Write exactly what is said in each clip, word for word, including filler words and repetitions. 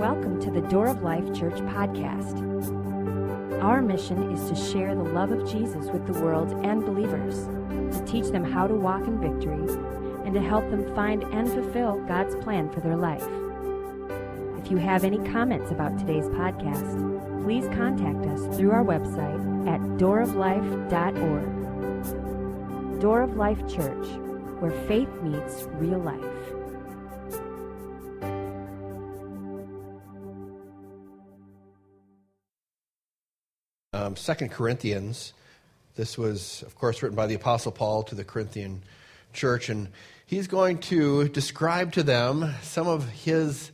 Welcome to the Door of Life Church podcast. Our mission is to share the love of Jesus with the world and believers, to teach them how to walk in victory, and to help them find and fulfill God's plan for their life. If you have any comments about today's podcast, please contact us through our website at door of life dot org. Door of Life Church, where faith meets real life. Um, Second Corinthians, this was, of course, written by the Apostle Paul to the Corinthian church, and he's going to describe to them some of his,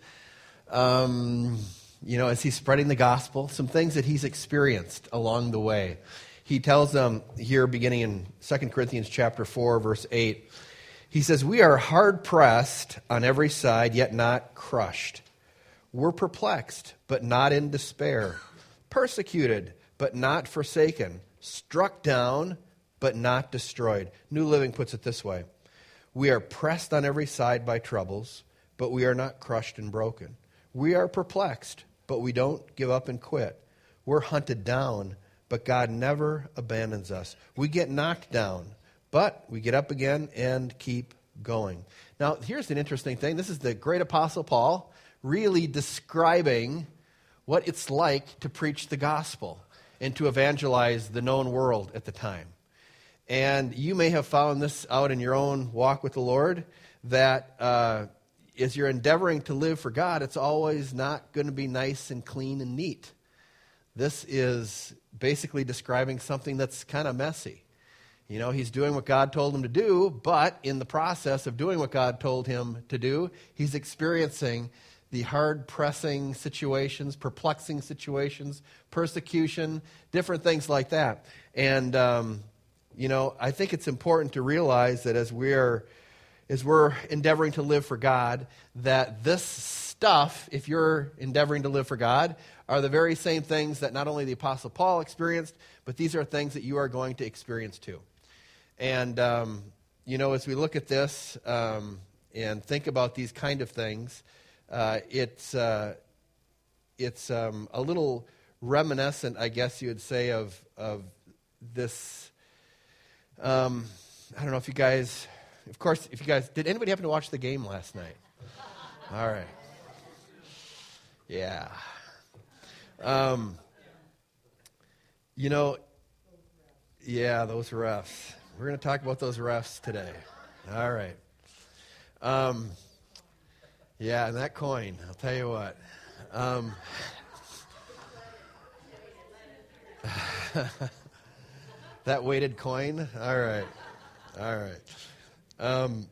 um, you know, as he's spreading the gospel, some things that he's experienced along the way. He tells them here, beginning in Second Corinthians chapter four, verse eight, he says, "We are hard-pressed on every side, yet not crushed. We're perplexed, but not in despair. Persecuted, but not forsaken. Struck down, but not destroyed." New Living puts it this way: "We are pressed on every side by troubles, but we are not crushed and broken. We are perplexed, but we don't give up and quit. We're hunted down, but God never abandons us. We get knocked down, but we get up again and keep going." Now, here's an interesting thing. This is the great Apostle Paul really describing what it's like to preach the gospel and to evangelize the known world at the time. And you may have found this out in your own walk with the Lord, that uh, as you're endeavoring to live for God, it's always not going to be nice and clean and neat. This is basically describing something that's kind of messy. You know, he's doing what God told him to do, but in the process of doing what God told him to do, he's experiencing the hard-pressing situations, perplexing situations, persecution, different things like that. And, um, you know, I think it's important to realize that as we're, as we're endeavoring to live for God, that this stuff, if you're endeavoring to live for God, are the very same things that not only the Apostle Paul experienced, but these are things that you are going to experience too. And, um, you know, as we look at this um, and think about these kind of things, Uh, it's uh, it's um, a little reminiscent, I guess you would say, of of this. Um, I don't know if you guys, of course, if you guys, did anybody happen to watch the game last night? All right. Yeah. Um, you know, yeah, those refs. We're going to talk about those refs today. All right. Um, Yeah, and that coin, I'll tell you what. Um, that weighted coin? All right. All right. Um,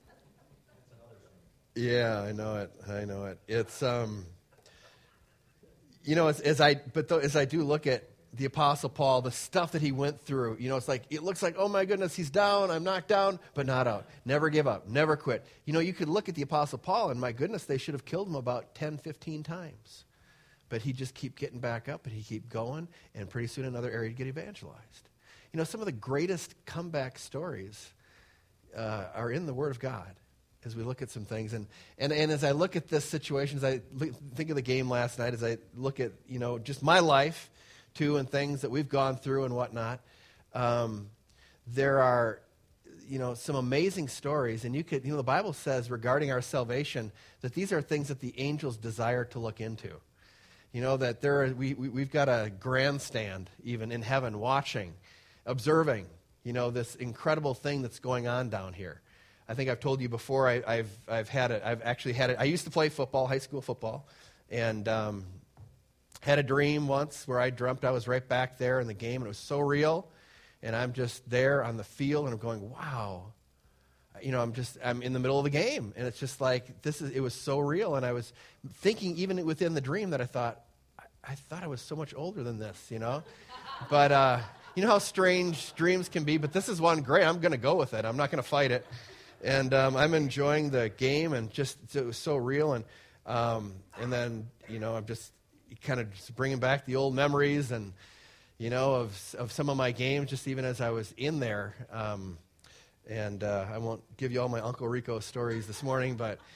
yeah, I know it. I know it. It's, um, you know, as, as I, but though, as I do look at the Apostle Paul, the stuff that he went through, you know, it's like, it looks like, oh my goodness, he's down, I'm knocked down, but not out. Never give up, never quit. You know, you could look at the Apostle Paul, and my goodness, they should have killed him about ten, fifteen times. But he just keep getting back up, and he keep going, and pretty soon another area to get evangelized. You know, some of the greatest comeback stories uh, are in the Word of God as we look at some things. And, and, and as I look at this situation, as I look, think of the game last night, as I look at, you know, just my life, too, and things that we've gone through and whatnot, um, there are, you know, some amazing stories. And you could, you know, the Bible says regarding our salvation that these are things that the angels desire to look into. You know, that there are, we, we we've got a grandstand even in heaven watching, observing, you know, this incredible thing that's going on down here. I think I've told you before. I, I've I've had it. I've actually had it. I used to play football, high school football, and. Um, Had a dream once where I dreamt I was right back there in the game, and it was so real. And I'm just there on the field, and I'm going, wow. You know, I'm just, I'm in the middle of the game. And it's just like, this is, it was so real. And I was thinking, even within the dream, that I thought, I, I thought I was so much older than this, you know. But, uh, you know how strange dreams can be. But this is one great. I'm going to go with it. I'm not going to fight it. And um, I'm enjoying the game, and just, it was so real. And, um, and then, you know, I'm just, kind of just bringing back the old memories and, you know, of of some of my games, just even as I was in there. Um, and uh, I won't give you all my Uncle Rico stories this morning, but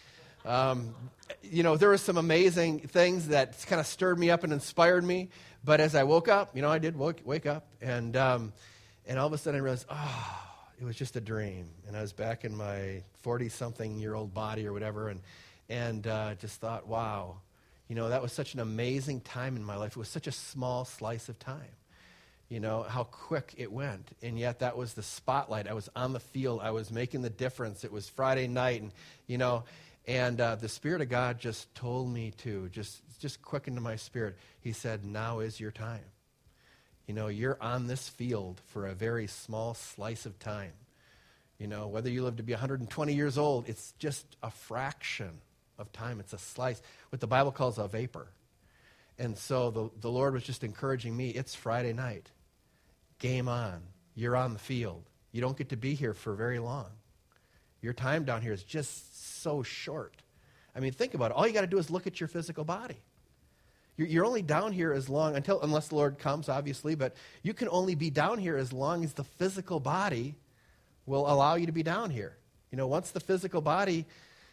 Um, you know, there were some amazing things that kind of stirred me up and inspired me. But as I woke up, you know, I did wake, wake up, and um, and all of a sudden I realized, oh, it was just a dream. And I was back in my forty-something-year-old body or whatever, and and uh, just thought, wow, you know, that was such an amazing time in my life. It was such a small slice of time. You know, how quick it went. And yet that was the spotlight. I was on the field. I was making the difference. It was Friday night, and, you know, and uh, the Spirit of God just told me to, just, just quickened to my spirit. He said, now is your time. You know, you're on this field for a very small slice of time. You know, whether you live to be one hundred twenty years old, it's just a fraction of time. It's a slice, what the Bible calls a vapor. And so the, the Lord was just encouraging me, it's Friday night. Game on. You're on the field. You don't get to be here for very long. Your time down here is just so short. I mean, think about it. All you got to do is look at your physical body. You're, you're only down here as long, until unless the Lord comes, obviously, but you can only be down here as long as the physical body will allow you to be down here. You know, once the physical body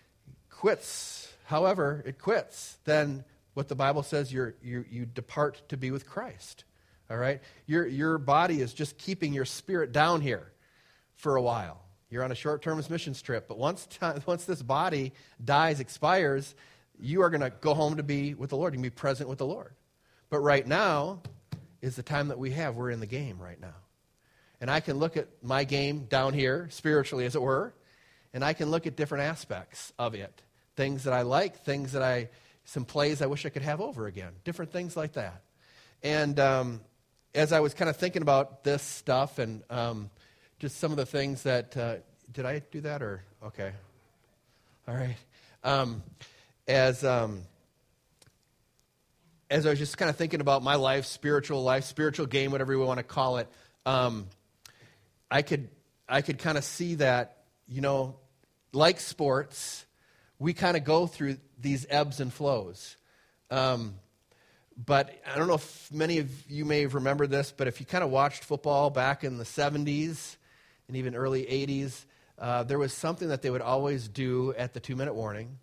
quits, however it quits, then what the Bible says, you're, you you depart to be with Christ. All right? Your, your body is just keeping your spirit down here for a while. You're on a short-term missions trip. But once time, once this body dies, expires, you are going to go home to be with the Lord. You can be present with the Lord. But right now is the time that we have. We're in the game right now. And I can look at my game down here, spiritually as it were, and I can look at different aspects of it. Things that I like, things that I, some plays I wish I could have over again. Different things like that. And um, as I was kind of thinking about this stuff and um, just some of the things that, uh, did I do that or, okay. All right. Um, as, um, as I was just kind of thinking about my life, spiritual life, spiritual game, whatever we want to call it, um, I could, I could kind of see that, you know, like sports, we kind of go through these ebbs and flows. Um, but I don't know if many of you may have remembered this, but if you kind of watched football back in the seventies and even early eighties, uh, there was something that they would always do at the two-minute warning.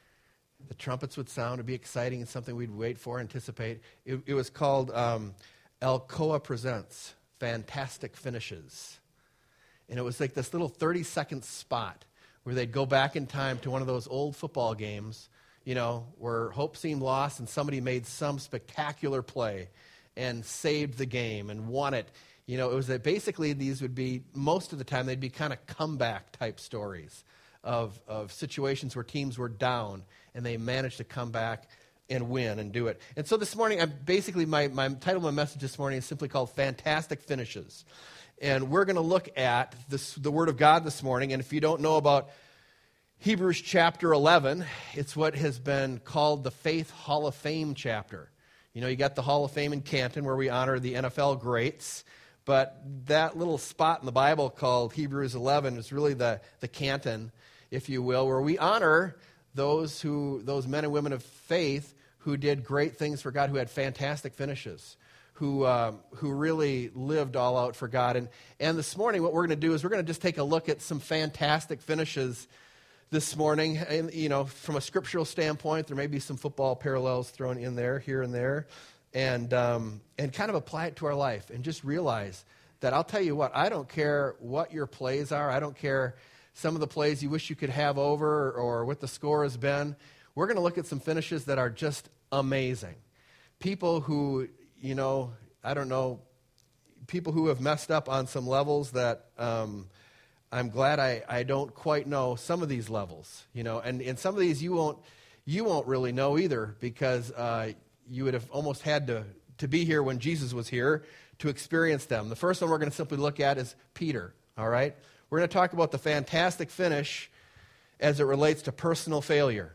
The trumpets would sound. It would be exciting and something we'd wait for, anticipate. It, it was called um, Alcoa Presents, Fantastic Finishes. And it was like this little thirty-second spot where they'd go back in time to one of those old football games, you know, where hope seemed lost and somebody made some spectacular play and saved the game and won it. You know, it was that basically these would be, most of the time, they'd be kind of comeback type stories of, of situations where teams were down and they managed to come back and win and do it. And so this morning, I'm basically, my, my title of my message this morning is simply called Fantastic Finishes. And we're going to look at this, the Word of God this morning. And if you don't know about Hebrews chapter eleven, it's what has been called the Faith Hall of Fame chapter. You know, you got the Hall of Fame in Canton where we honor the N F L greats. But that little spot in the Bible called Hebrews eleven is really the, the Canton, if you will, where we honor those who those men and women of faith who did great things for God, who had fantastic finishes, who um, who really lived all out for God. And and this morning, what we're going to do is we're going to just take a look at some fantastic finishes this morning. And, you know, from a scriptural standpoint, there may be some football parallels thrown in there, here and there, and um, and kind of apply it to our life and just realize that I'll tell you what, I don't care what your plays are. I don't care some of the plays you wish you could have over or what the score has been. We're going to look at some finishes that are just amazing. People who, you know, I don't know, people who have messed up on some levels that um, I'm glad I, I don't quite know some of these levels, you know, and, and some of these you won't you won't really know either because uh, you would have almost had to, to be here when Jesus was here to experience them. The first one we're going to simply look at is Peter, all right? We're going to talk about the fantastic finish as it relates to personal failure.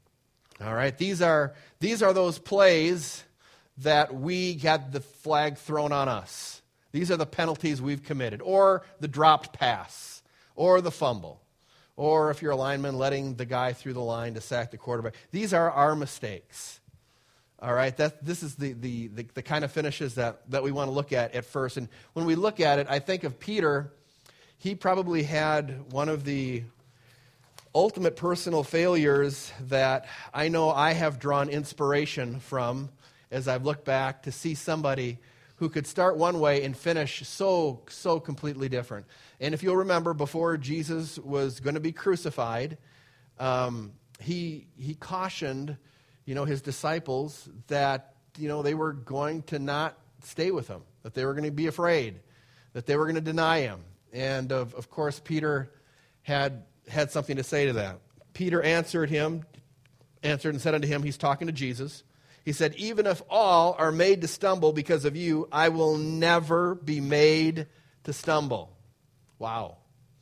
All right, these are these are those plays that we got the flag thrown on us. These are the penalties we've committed, or the dropped pass, or the fumble, or if you're a lineman, letting the guy through the line to sack the quarterback. These are our mistakes. All right, that this is the the the, the kind of finishes that, that we want to look at at first. And when we look at it, I think of Peter. He probably had one of the ultimate personal failures that I know I have drawn inspiration from as I've looked back to see somebody who could start one way and finish so, so completely different. And if you'll remember, before Jesus was going to be crucified, um, he he cautioned, you know, his disciples that, you know, they were going to not stay with him, that they were going to be afraid, that they were going to deny him. And of, of course, Peter had had something to say to that. Peter answered him, answered and said unto him, he's talking to Jesus. He said, even if all are made to stumble because of you, I will never be made to stumble. Wow.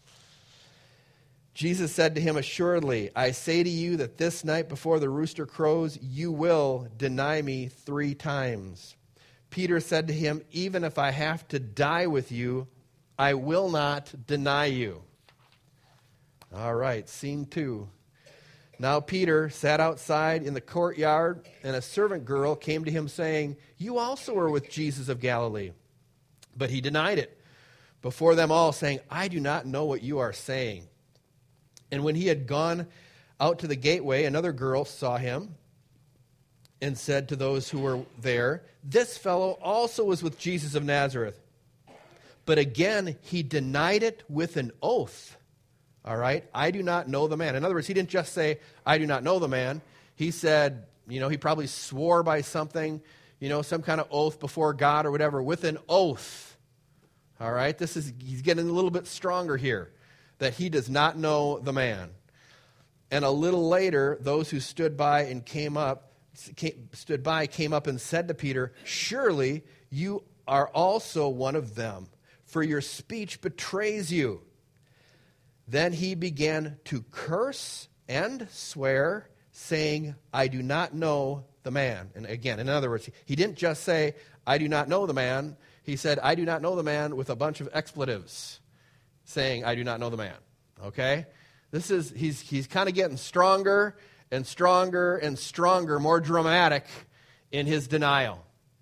Jesus said to him, assuredly, I say to you that this night before the rooster crows, you will deny me three times. Peter said to him, even if I have to die with you, I will not deny you. All right, scene two. Now Peter sat outside in the courtyard, and a servant girl came to him saying, you also are with Jesus of Galilee. But he denied it before them all, saying, I do not know what you are saying. And when he had gone out to the gateway, another girl saw him and said to those who were there, this fellow also was with Jesus of Nazareth. But again, he denied it with an oath. All right, I do not know the man. In other words, he didn't just say, I do not know the man. He said, you know, he probably swore by something, you know, some kind of oath before God or whatever, with an oath. All right, this is, he's getting a little bit stronger here, that he does not know the man. And a little later, those who stood by and came up, came, stood by, came up and said to Peter, surely you are also one of them, for your speech betrays you. Then he began to curse and swear, saying, I do not know the man. And again, in other words, he didn't just say, I do not know the man. He said, I do not know the man with a bunch of expletives, saying, I do not know the man. Okay? This is, he's, he's kind of getting stronger and stronger and stronger, more dramatic in his denial.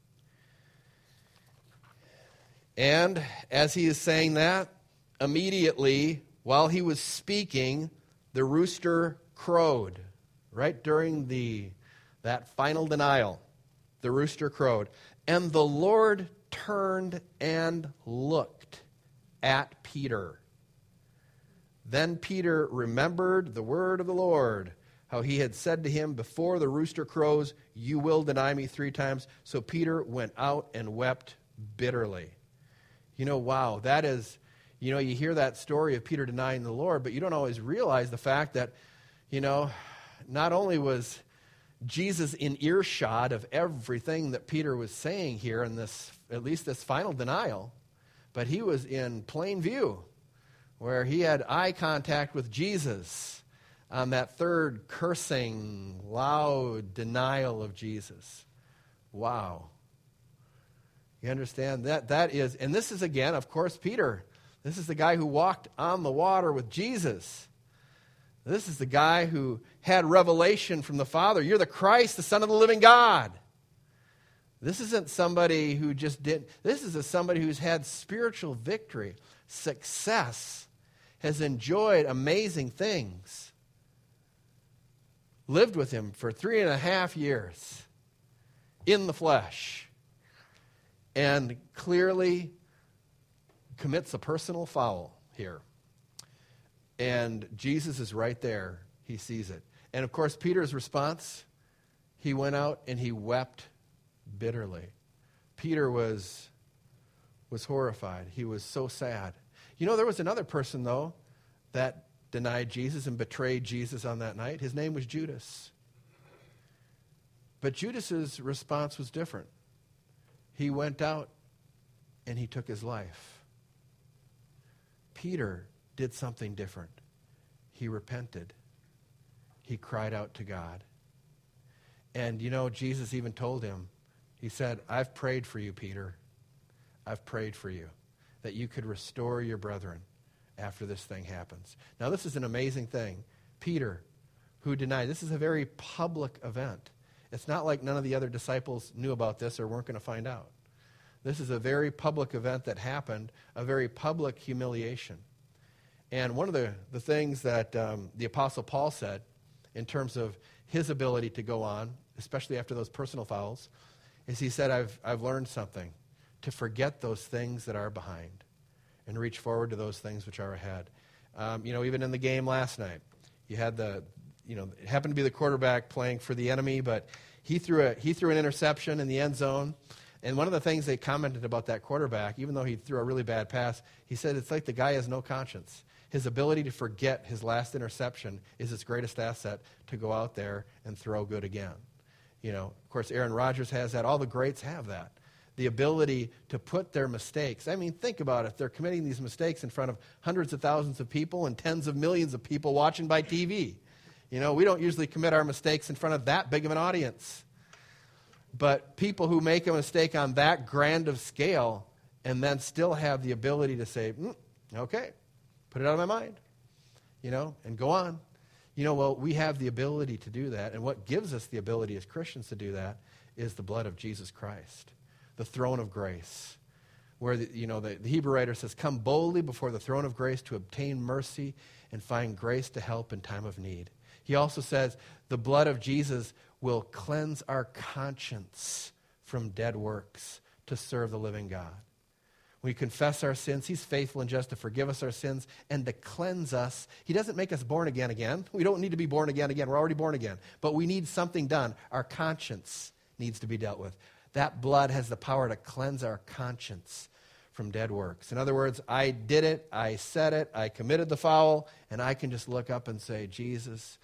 And as he is saying that, immediately, while he was speaking, the rooster crowed. Right during the that final denial, the rooster crowed. And the Lord turned and looked at Peter. Then Peter remembered the word of the Lord, how he had said to him, before the rooster crows, you will deny me three times. So Peter went out and wept bitterly. You know, wow, that is... You know, you hear that story of Peter denying the Lord, but you don't always realize the fact that, you know, not only was Jesus in earshot of everything that Peter was saying here in this, at least this final denial, but he was in plain view, where he had eye contact with Jesus on that third cursing, loud denial of Jesus. Wow. You understand? That that is, and this is again, of course, Peter. This is the guy who walked on the water with Jesus. This is the guy who had revelation from the Father. You're the Christ, the Son of the living God. This isn't somebody who just did. This is a, somebody who's had spiritual victory, success, has enjoyed amazing things. Lived with him for three and a half years in the flesh. And clearly commits a personal foul here. And Jesus is right there. He sees it. And of course, Peter's response, he went out and he wept bitterly. Peter was, was horrified. He was so sad. You know, there was another person, though, that denied Jesus and betrayed Jesus on that night. His name was Judas. But Judas's response was different. He went out and he took his life. Peter did something different. He repented. He cried out to God. And you know, Jesus even told him, he said, I've prayed for you, Peter. I've prayed for you, that you could restore your brethren after this thing happens. Now, this is an amazing thing. Peter, who denied, this is a very public event. It's not like none of the other disciples knew about this or weren't going to find out. This is a very public event that happened, a very public humiliation. And one of the, the things that um, the Apostle Paul said in terms of his ability to go on, especially after those personal fouls, is he said, I've, I've learned something, to forget those things that are behind and reach forward to those things which are ahead. Um, you know, even in the game last night, you had the, you know, it happened to be the quarterback playing for the enemy, but he threw a he threw an interception in the end zone. And one of the things they commented about that quarterback, even though he threw a really bad pass, he said it's like the guy has no conscience. His ability to forget his last interception is his greatest asset to go out there and throw good again. You know, of course, Aaron Rodgers has that. All the greats have that. The ability to put their mistakes. I mean, think about it. They're committing these mistakes in front of hundreds of thousands of people and tens of millions of people watching by T V. You know, we don't usually commit our mistakes in front of that big of an audience. But people who make a mistake on that grand of scale and then still have the ability to say, mm, okay, put it out of my mind, you know, and go on. You know, well, we have the ability to do that. And what gives us the ability as Christians to do that is the blood of Jesus Christ, the throne of grace, where, the, you know, the, the Hebrew writer says, come boldly before the throne of grace to obtain mercy and find grace to help in time of need. He also says the blood of Jesus will cleanse our conscience from dead works to serve the living God. We confess our sins. He's faithful and just to forgive us our sins and to cleanse us. He doesn't make us born again again. We don't need to be born again again. We're already born again. But we need something done. Our conscience needs to be dealt with. That blood has the power to cleanse our conscience from dead works. In other words, I did it, I said it, I committed the foul, and I can just look up and say, Jesus,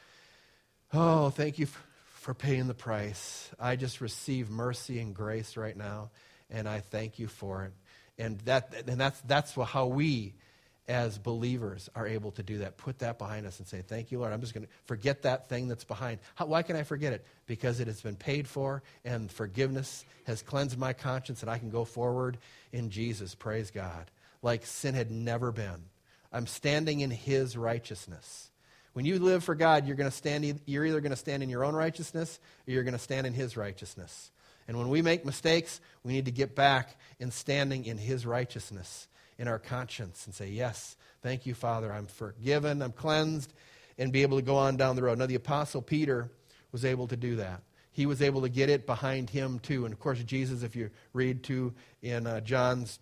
oh, thank you for paying the price. I just receive mercy and grace right now, and I thank you for it. And that and that's that's how we as believers are able to do that. Put that behind us and say, thank you, Lord. I'm just going to forget that thing that's behind. How, why can I forget it? Because it has been paid for and forgiveness has cleansed my conscience and I can go forward in Jesus. Praise God. Like sin had never been. I'm standing in his righteousness. When you live for God, you're going to stand. You're either going to stand in your own righteousness or you're going to stand in his righteousness. And when we make mistakes, we need to get back in standing in his righteousness, in our conscience, and say, yes, thank you, Father, I'm forgiven, I'm cleansed, and be able to go on down the road. Now, the Apostle Peter was able to do that. He was able to get it behind him, too. And, of course, Jesus, if you read, too, in uh, John's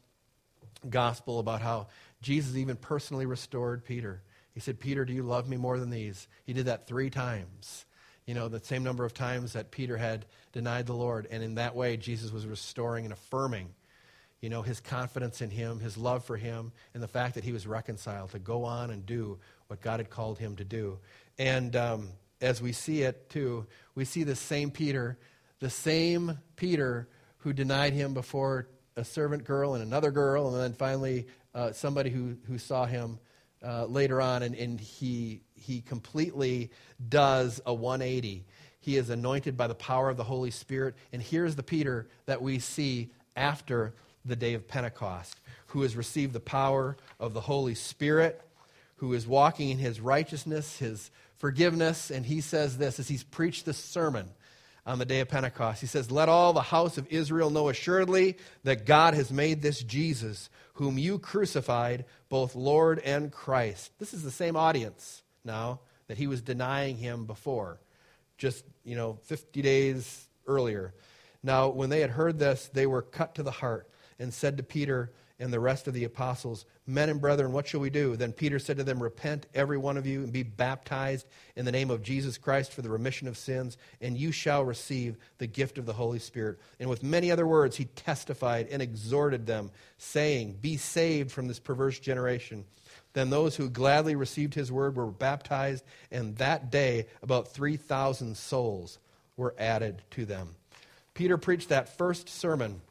gospel about how Jesus even personally restored Peter. He said, Peter, do you love me more than these? He did that three times. You know, the same number of times that Peter had denied the Lord. And in that way, Jesus was restoring and affirming, you know, his confidence in him, his love for him, and the fact that he was reconciled to go on and do what God had called him to do. And um, as we see it, too, we see the same Peter, the same Peter who denied him before a servant girl and another girl, and then finally uh, somebody who, who saw him uh, later on, and, and he he completely does a one eighty. He is anointed by the power of the Holy Spirit, and here's the Peter that we see after the day of Pentecost, who has received the power of the Holy Spirit, who is walking in his righteousness, his forgiveness, and he says this as he's preached this sermon on the day of Pentecost. He says, let all the house of Israel know assuredly that God has made this Jesus, whom you crucified, both Lord and Christ. This is the same audience now that he was denying him before, just, you know, fifty days earlier. Now, when they had heard this, they were cut to the heart and said to Peter and the rest of the apostles, men and brethren, what shall we do? Then Peter said to them, repent, every one of you, and be baptized in the name of Jesus Christ for the remission of sins, and you shall receive the gift of the Holy Spirit. And with many other words, he testified and exhorted them, saying, be saved from this perverse generation. Then those who gladly received his word were baptized, and that day about three thousand souls were added to them. Peter preached that first sermon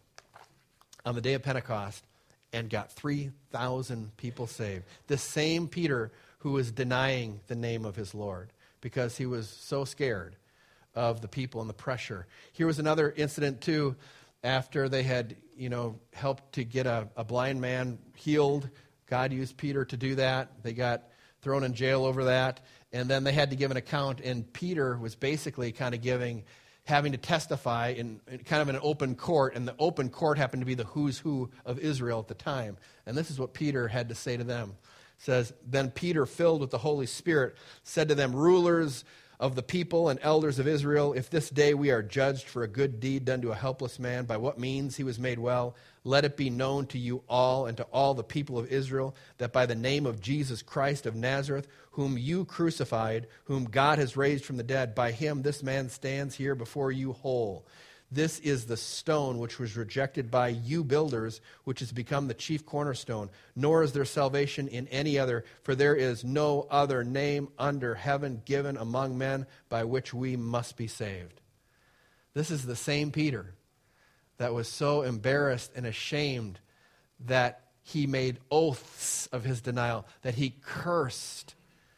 on the day of Pentecost and got three thousand people saved. The same Peter who was denying the name of his Lord because he was so scared of the people and the pressure. Here was another incident, too, after they had, you know, helped to get a, a blind man healed. God used Peter to do that. They got thrown in jail over that. And then they had to give an account, and Peter was basically kind of giving... having to testify in, in kind of an open court, and the open court happened to be the who's who of Israel at the time. And this is what Peter had to say to them. says, "Then Peter, filled with the Holy Spirit, said to them, 'Rulers of the people and elders of Israel, if this day we are judged for a good deed done to a helpless man, by what means he was made well, let it be known to you all and to all the people of Israel that by the name of Jesus Christ of Nazareth, whom you crucified, whom God has raised from the dead, by him this man stands here before you whole. This is the stone which was rejected by you builders, which has become the chief cornerstone. Nor is there salvation in any other, for there is no other name under heaven given among men by which we must be saved.'" This is the same Peter that was so embarrassed and ashamed that he made oaths of his denial, that he cursed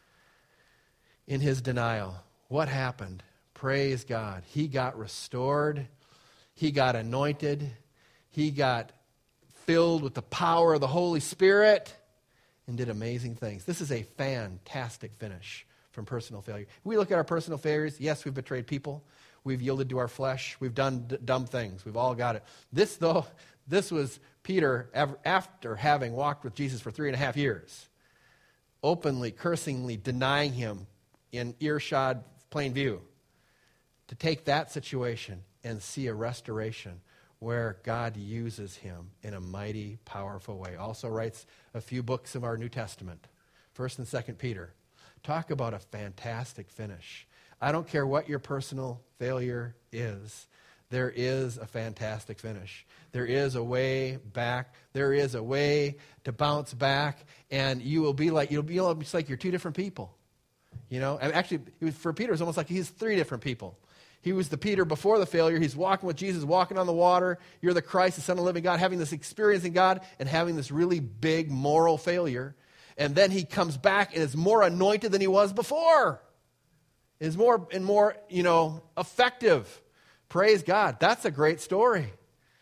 in his denial. What happened? Praise God. He got restored. He got anointed. He got filled with the power of the Holy Spirit and did amazing things. This is a fantastic finish from personal failure. We look at our personal failures. Yes, we've betrayed people. We've yielded to our flesh. We've done d- dumb things. We've all got it. This, though, this was Peter after having walked with Jesus for three and a half years, openly, cursingly denying him in earshot, plain view, to take that situation and see a restoration where God uses him in a mighty, powerful way. Also writes a few books of our New Testament, First and Second Peter. Talk about a fantastic finish. I don't care what your personal failure is. There is a fantastic finish. There is a way back. There is a way to bounce back, and you will be like, you'll be almost like you're two different people. You know, and actually, it was, for Peter, it was almost like he's three different people. He was the Peter before the failure. He's walking with Jesus, walking on the water. You're the Christ, the Son of the living God, having this experience in God and having this really big moral failure. And then he comes back and is more anointed than he was before. Is more and more, you know, effective. Praise God. That's a great story.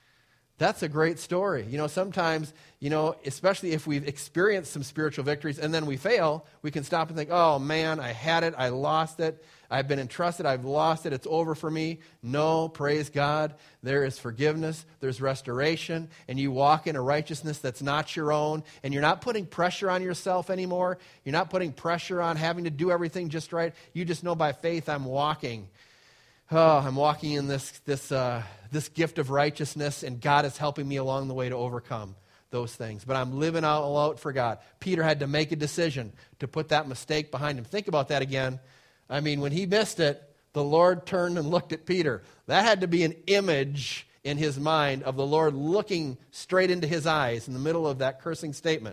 That's a great story. You know, sometimes, you know, especially if we've experienced some spiritual victories and then we fail, we can stop and think, oh man, I had it, I lost it, I've been entrusted, I've lost it, it's over for me. No, praise God, there is forgiveness, there's restoration, and you walk in a righteousness that's not your own, and you're not putting pressure on yourself anymore. You're not putting pressure on having to do everything just right. You just know by faith I'm walking. Oh, I'm walking in this this uh, this gift of righteousness, and God is helping me along the way to overcome those things. But I'm living all out for God. Peter had to make a decision to put that mistake behind him. Think about that again. I mean, when he missed it, the Lord turned and looked at Peter. That had to be an image in his mind of the Lord looking straight into his eyes in the middle of that cursing statement.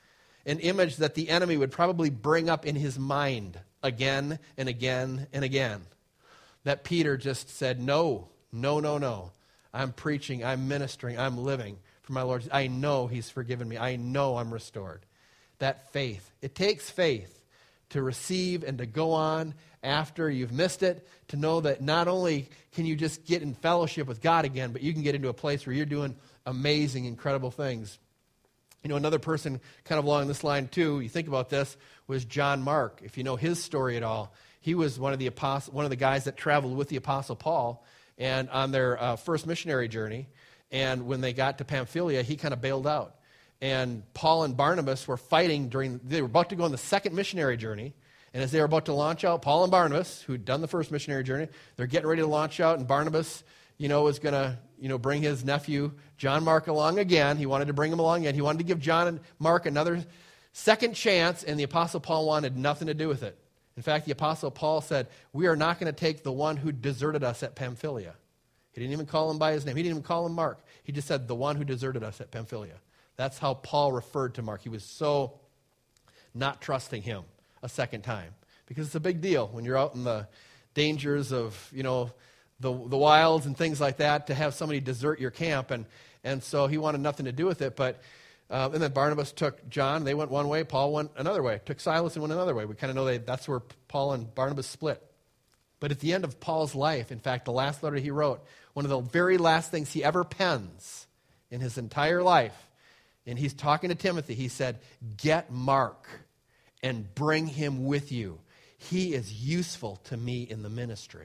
An image that the enemy would probably bring up in his mind again and again and again. That Peter just said, no, no, no, no. I'm preaching, I'm ministering, I'm living for my Lord. I know he's forgiven me. I know I'm restored. That faith. It takes faith to receive and to go on after you've missed it, to know that not only can you just get in fellowship with God again, but you can get into a place where you're doing amazing, incredible things. You know, another person kind of along this line too, you think about this, was John Mark. If you know his story at all, he was one of the apostle, one of the guys that traveled with the Apostle Paul, and on their uh, first missionary journey. And when they got to Pamphylia, he kind of bailed out. And Paul and Barnabas were fighting during. They were about to go on the second missionary journey, and as they were about to launch out, Paul and Barnabas, who'd done the first missionary journey, they're getting ready to launch out. And Barnabas, you know, was going to, you know, bring his nephew John Mark along again. He wanted to bring him along again. He wanted to give John and Mark another second chance, and the Apostle Paul wanted nothing to do with it. In fact, the Apostle Paul said, we are not going to take the one who deserted us at Pamphylia. He didn't even call him by his name. He didn't even call him Mark. He just said, the one who deserted us at Pamphylia. That's how Paul referred to Mark. He was so not trusting him a second time. Because it's a big deal when you're out in the dangers of, you know, the the wilds and things like that, to have somebody desert your camp. And, and so he wanted nothing to do with it. But Uh, and then Barnabas took John. They went one way. Paul went another way. Took Silas and went another way. We kind of know they, that's where Paul and Barnabas split. But at the end of Paul's life, in fact, the last letter he wrote, one of the very last things he ever pens in his entire life, and he's talking to Timothy, he said, get Mark and bring him with you. He is useful to me in the ministry.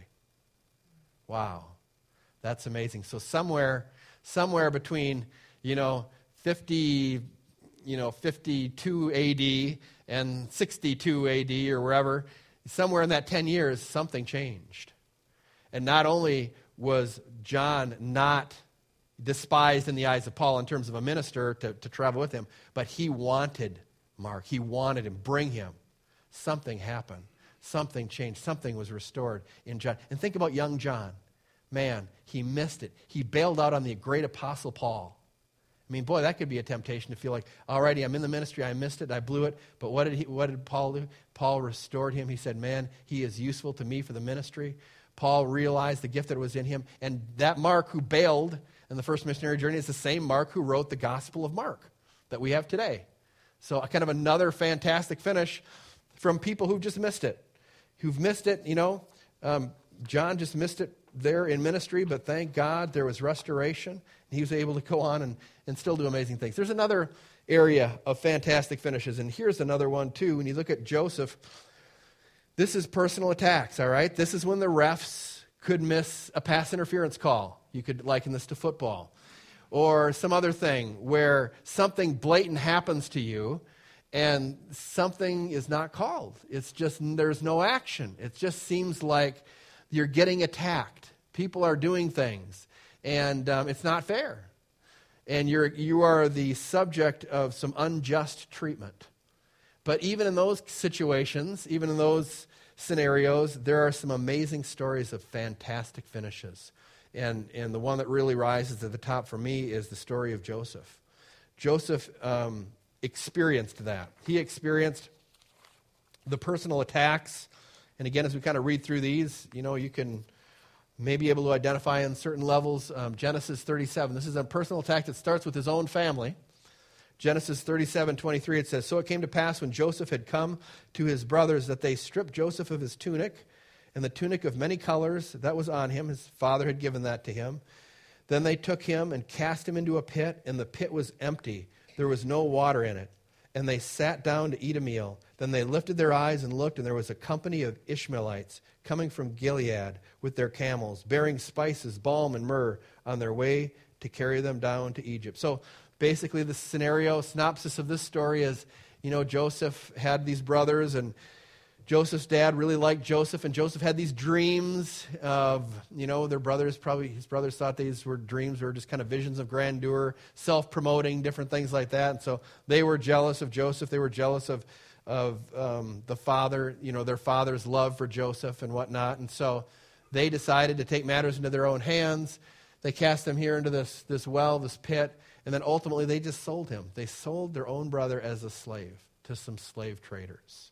Wow. That's amazing. So somewhere, somewhere between, you know, fifty, you know, fifty-two A D and sixty-two A D or wherever, somewhere in that ten years, something changed. And not only was John not despised in the eyes of Paul in terms of a minister to, to travel with him, but he wanted Mark. He wanted him. Bring him. Something happened. Something changed. Something was restored in John. And think about young John. Man, he missed it. He bailed out on the great apostle Paul. I mean, boy, that could be a temptation to feel like, alrighty, I'm in the ministry, I missed it, I blew it. But what did he? What did Paul do? Paul restored him. He said, man, he is useful to me for the ministry. Paul realized the gift that was in him. And that Mark who bailed in the first missionary journey is the same Mark who wrote the Gospel of Mark that we have today. So kind of another fantastic finish from people who've just missed it. Who've missed it, you know. Um, John just missed it there in ministry, but thank God there was restoration. And he was able to go on and, and still do amazing things. There's another area of fantastic finishes, and here's another one too. When you look at Joseph, this is personal attacks, all right? This is when the refs could miss a pass interference call. You could liken this to football. Or some other thing where something blatant happens to you and something is not called. It's just, there's no action. It just seems like you're getting attacked. People are doing things, and um, it's not fair. And you're you are the subject of some unjust treatment. But even in those situations, even in those scenarios, there are some amazing stories of fantastic finishes. And and the one that really rises to the top for me is the story of Joseph. Joseph um, experienced that. He experienced the personal attacks. And again, as we kind of read through these, you know, you can maybe be able to identify in certain levels. Um, Genesis thirty-seven, this is a personal attack that starts with his own family. Genesis thirty-seven twenty-three, it says, so it came to pass when Joseph had come to his brothers that they stripped Joseph of his tunic, and the tunic of many colors that was on him. His father had given that to him. Then they took him and cast him into a pit, and the pit was empty. There was no water in it. And they sat down to eat a meal. Then they lifted their eyes and looked, and there was a company of Ishmaelites coming from Gilead with their camels, bearing spices, balm, and myrrh on their way to carry them down to Egypt. So basically the scenario, synopsis of this story is, you know, Joseph had these brothers, and Joseph's dad really liked Joseph, and Joseph had these dreams of, you know, their brothers, probably his brothers thought these were dreams, were just kind of visions of grandeur, self-promoting, different things like that. And so they were jealous of Joseph. They were jealous of, of um, the father, you know, their father's love for Joseph and whatnot. And so they decided to take matters into their own hands. They cast him here into this, this well, this pit, and then ultimately they just sold him. They sold their own brother as a slave to some slave traders,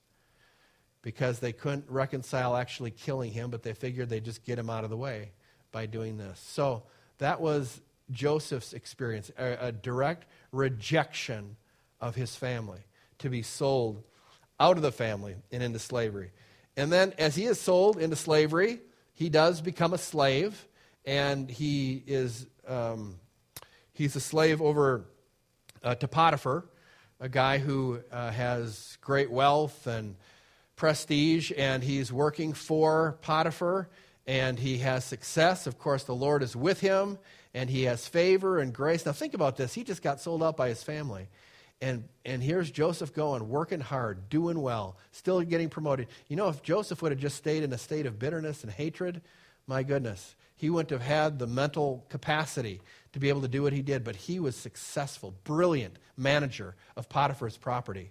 because they couldn't reconcile actually killing him, but they figured they'd just get him out of the way by doing this. So that was Joseph's experience, a, a direct rejection of his family, to be sold out of the family and into slavery. And then as he is sold into slavery, he does become a slave, and he is um, he's a slave over uh, to Potiphar, a guy who uh, has great wealth and prestige, and he's working for Potiphar, and he has success. Of course, the Lord is with him, and he has favor and grace. Now think about this. He just got sold out by his family. And and here's Joseph going, working hard, doing well, still getting promoted. You know, if Joseph would have just stayed in a state of bitterness and hatred, my goodness, he wouldn't have had the mental capacity to be able to do what he did. But he was successful, brilliant manager of Potiphar's property.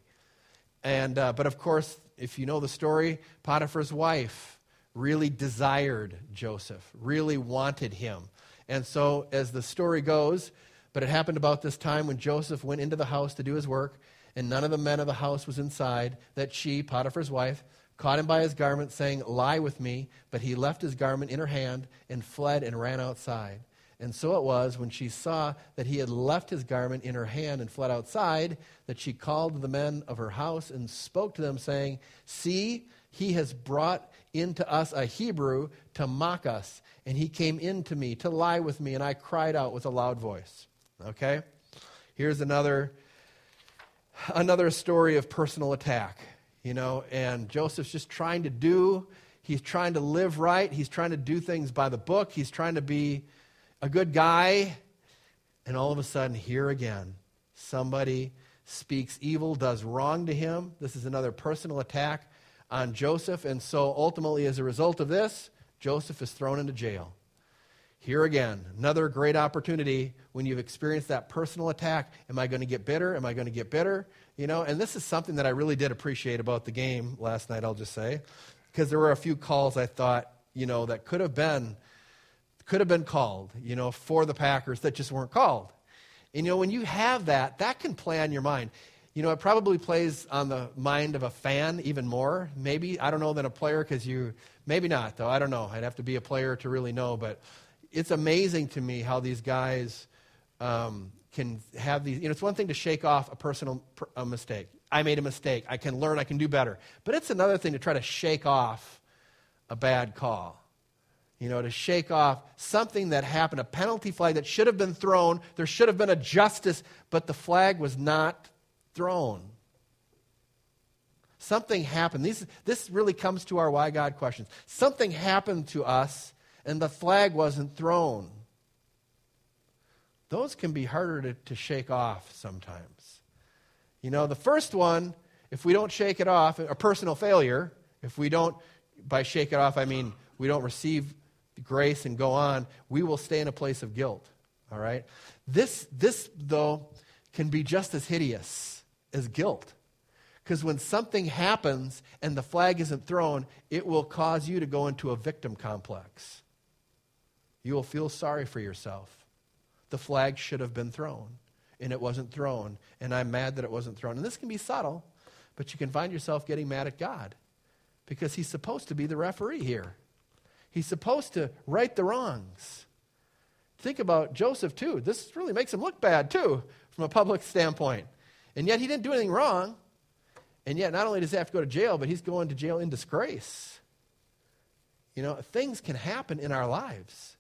And uh, but of course, if you know the story, Potiphar's wife really desired Joseph, really wanted him. And so as the story goes, but it happened about this time when Joseph went into the house to do his work, and none of the men of the house was inside, that she, Potiphar's wife, caught him by his garment, saying, lie with me. But he left his garment in her hand and fled and ran outside. And so it was, when she saw that he had left his garment in her hand and fled outside, that she called the men of her house and spoke to them, saying, see, he has brought into us a Hebrew to mock us. And he came in to me to lie with me, and I cried out with a loud voice. Okay? Here's another, another story of personal attack, you know, and Joseph's just trying to do, he's trying to live right, he's trying to do things by the book, he's trying to be a good guy, and all of a sudden, here again, somebody speaks evil, does wrong to him. This is another personal attack on Joseph. And so ultimately, as a result of this, Joseph is thrown into jail. Here again, another great opportunity when you've experienced that personal attack. Am I going to get bitter? Am I going to get bitter? You know, and this is something that I really did appreciate about the game last night, I'll just say, because there were a few calls I thought, you know, that could have been could have been called, you know, for the Packers that just weren't called. And, you know, when you have that, that can play on your mind. You know, it probably plays on the mind of a fan even more, maybe, I don't know, than a player, because you, maybe not, though, I don't know. I'd have to be a player to really know, but it's amazing to me how these guys um, can have these, you know, it's one thing to shake off a personal a mistake. I made a mistake. I can learn. I can do better. But it's another thing to try to shake off a bad call. You know, to shake off something that happened, a penalty flag that should have been thrown. There should have been a justice, but the flag was not thrown. Something happened. These, this really comes to our why God questions. Something happened to us, and the flag wasn't thrown. Those can be harder to, to shake off sometimes. You know, the first one, if we don't shake it off, a personal failure, if we don't, by shake it off, I mean we don't receive grace and go on, we will stay in a place of guilt. All right? This, this though, can be just as hideous as guilt. Because when something happens and the flag isn't thrown, it will cause you to go into a victim complex. You will feel sorry for yourself. The flag should have been thrown, and it wasn't thrown, and I'm mad that it wasn't thrown. And this can be subtle, but you can find yourself getting mad at God because he's supposed to be the referee here. He's supposed to right the wrongs. Think about Joseph, too. This really makes him look bad, too, from a public standpoint. And yet he didn't do anything wrong. And yet not only does he have to go to jail, but he's going to jail in disgrace. You know, things can happen in our lives.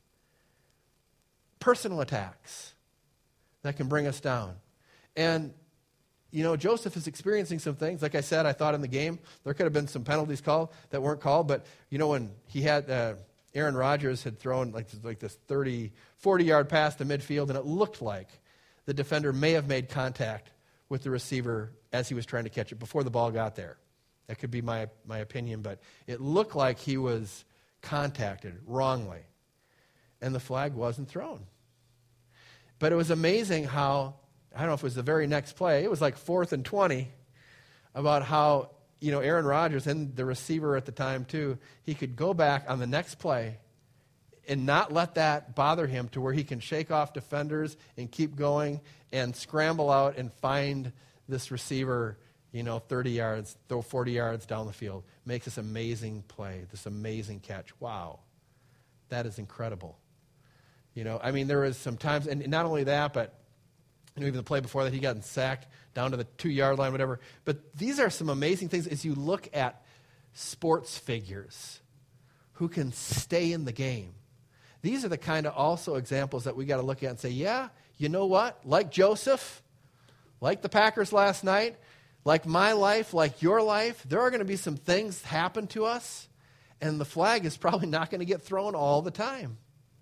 Personal attacks that can bring us down. And, you know, Joseph is experiencing some things. Like I said, I thought in the game, there could have been some penalties called that weren't called. But, you know, when he had, uh, Aaron Rodgers had thrown like, like this thirty, forty-yard pass to midfield, and it looked like the defender may have made contact with the receiver as he was trying to catch it before the ball got there. That could be my, my opinion, but it looked like he was contacted wrongly. And the flag wasn't thrown. But it was amazing how, I don't know if it was the very next play, it was like fourth and twenty, about how, you know, Aaron Rodgers and the receiver at the time too, he could go back on the next play and not let that bother him to where he can shake off defenders and keep going and scramble out and find this receiver, you know, thirty yards, throw forty yards down the field. Makes this amazing play, this amazing catch. Wow. That is incredible. You know, I mean, there was some times, and not only that, but you know, even the play before that, he got sacked down to the two-yard line, whatever. But these are some amazing things as you look at sports figures who can stay in the game. These are the kind of also examples that we got to look at and say, yeah, you know what? Like Joseph, like the Packers last night, like my life, like your life, there are going to be some things happen to us, and the flag is probably not going to get thrown all the time.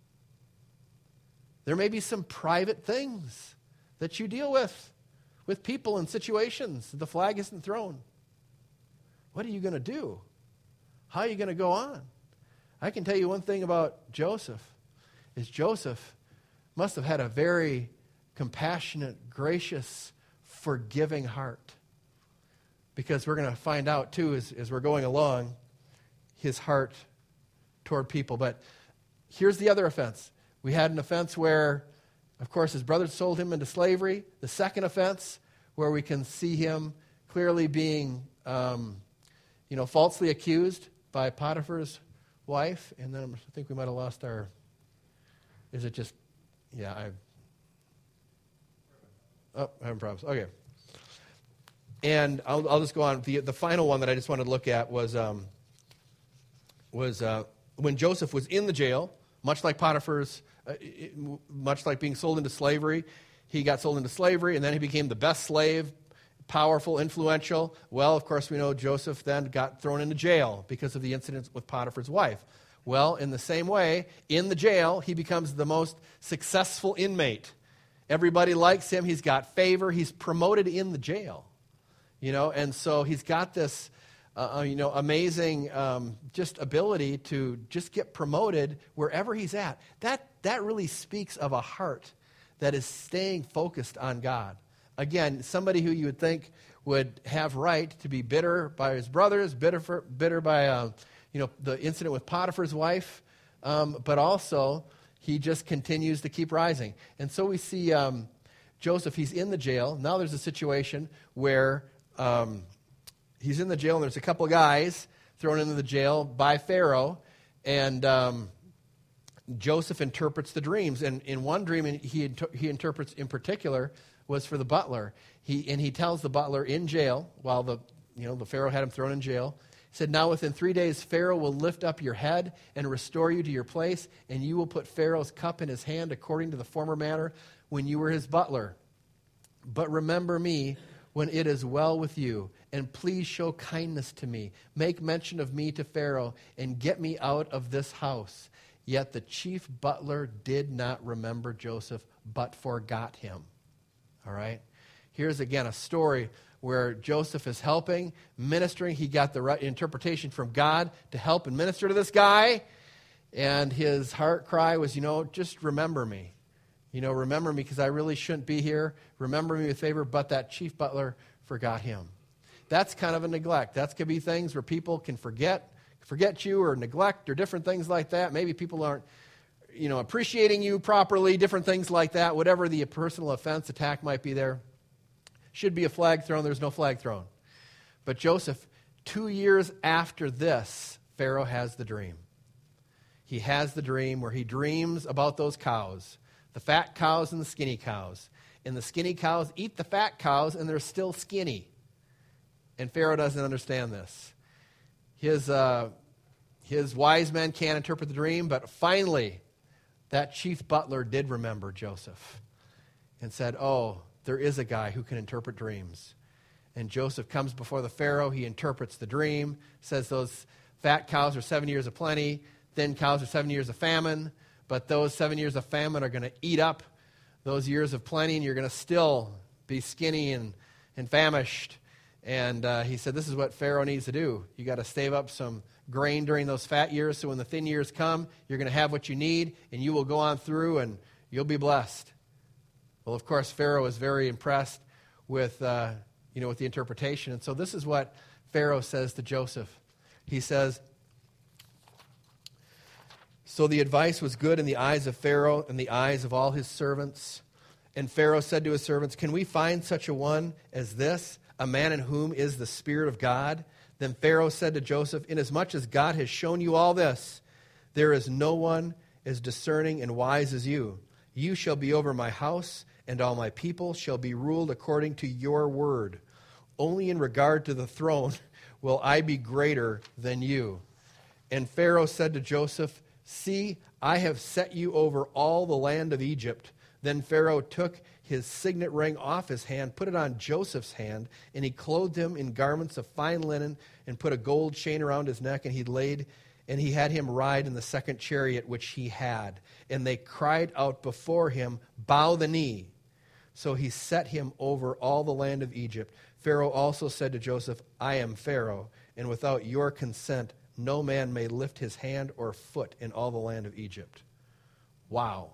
There may be some private things that you deal with, with people and situations. The flag isn't thrown. What are you going to do? How are you going to go on? I can tell you one thing about Joseph, is Joseph must have had a very compassionate, gracious, forgiving heart. Because we're going to find out, too, as, as we're going along, his heart toward people. But here's the other offense. We had an offense where, of course, his brothers sold him into slavery. The second offense, where we can see him clearly being, um, you know, falsely accused by Potiphar's wife. And then I think we might have lost our, is it just, yeah, I, oh, I'm having problems. Okay. And I'll, I'll just go on. The, the final one that I just wanted to look at was, um, was uh, when Joseph was in the jail, much like Potiphar's, uh, it, much like being sold into slavery. He got sold into slavery, and then he became the best slave, powerful, influential. Well, of course, we know Joseph then got thrown into jail because of the incident with Potiphar's wife. Well, in the same way, in the jail, he becomes the most successful inmate. Everybody likes him. He's got favor. He's promoted in the jail, you know, and so he's got this, uh, you know, amazing um, just ability to just get promoted wherever he's at. That that really speaks of a heart that is staying focused on God. Again, somebody who you would think would have right to be bitter by his brothers, bitter for, bitter by, uh, you know, the incident with Potiphar's wife, um, but also he just continues to keep rising. And so we see um, Joseph, he's in the jail. Now there's a situation where um, he's in the jail, and there's a couple guys thrown into the jail by Pharaoh, and um, Joseph interprets the dreams. And in one dream, he inter- he interprets in particular was for the butler. He and he tells the butler in jail, while the you know the Pharaoh had him thrown in jail, he said, "Now within three days Pharaoh will lift up your head and restore you to your place, and you will put Pharaoh's cup in his hand according to the former manner when you were his butler. But remember me when it is well with you, and please show kindness to me. Make mention of me to Pharaoh, and get me out of this house." Yet the chief butler did not remember Joseph, but forgot him. All right? Here's again a story where Joseph is helping, ministering. He got the right interpretation from God to help and minister to this guy. And his heart cry was, you know, just remember me. You know, remember me because I really shouldn't be here. Remember me with favor. But that chief butler forgot him. That's kind of a neglect. That's going to be things where people can forget, forget you or neglect or different things like that. Maybe people aren't, you know, appreciating you properly, different things like that. Whatever the personal offense attack might be there. Should be a flag thrown. There's no flag thrown. But Joseph, two years after this, Pharaoh has the dream. He has the dream where he dreams about those cows, the fat cows and the skinny cows. And the skinny cows eat the fat cows, and they're still skinny. And Pharaoh doesn't understand this. His, uh, his wise men can't interpret the dream, but finally, that chief butler did remember Joseph and said, oh, there is a guy who can interpret dreams. And Joseph comes before the Pharaoh. He interprets the dream, says those fat cows are seven years of plenty, thin cows are seven years of famine, but those seven years of famine are going to eat up those years of plenty, and you're going to still be skinny and, and famished. And uh, he said, this is what Pharaoh needs to do. You got to save up some grain during those fat years, so when the thin years come, you're going to have what you need, and you will go on through, and you'll be blessed. Well, of course, Pharaoh is very impressed with, uh, you know, with the interpretation. And so this is what Pharaoh says to Joseph. He says, so the advice was good in the eyes of Pharaoh and the eyes of all his servants. And Pharaoh said to his servants, can we find such a one as this, a man in whom is the Spirit of God? Then Pharaoh said to Joseph, inasmuch as God has shown you all this, there is no one as discerning and wise as you. You shall be over my house, and all my people shall be ruled according to your word. Only in regard to the throne will I be greater than you. And Pharaoh said to Joseph, see, I have set you over all the land of Egypt. Then Pharaoh took his signet ring off his hand, put it on Joseph's hand, and he clothed him in garments of fine linen and put a gold chain around his neck, and he laid and he had him ride in the second chariot which he had. And they cried out before him, bow the knee. So he set him over all the land of Egypt. Pharaoh also said to Joseph, I am Pharaoh, and without your consent no man may lift his hand or foot in all the land of Egypt. Wow.